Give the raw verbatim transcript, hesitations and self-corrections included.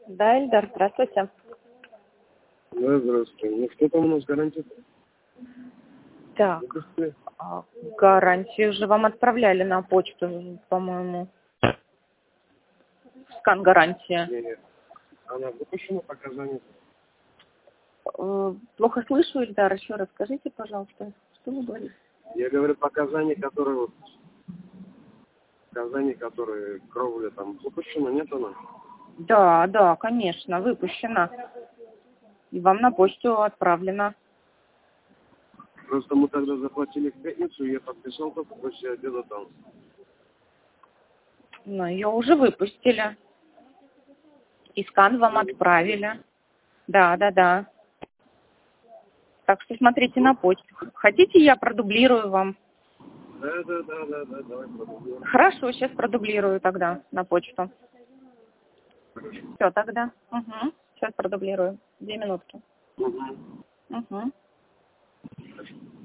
Да, Эльдар, здравствуйте. Да, здравствуйте. Ну что там у нас гарантия? Так, а, гарантию же вам отправляли на почту, по-моему. Скан гарантия. Нет, нет. Она выпущена, показания. Э, Плохо слышу, Эльдар, еще раз скажите, пожалуйста, что вы говорите? Я говорю, показания, которые вот, показания, которые кровля там выпущена, нет она? Да, да, конечно, выпущена. И вам на почту отправлено. Просто мы тогда заплатили в пятницу, и я подписал только после обеда там. Но ее уже выпустили. И скан вам отправили. Да, да, да. Так что смотрите на почту. Хотите, я продублирую вам? Да, да, да, да, да, давай продолжим. Хорошо, сейчас продублирую тогда на почту. Хорошо. Все тогда. Угу. Сейчас продублирую. Две минутки. Угу. Угу. Хорошо.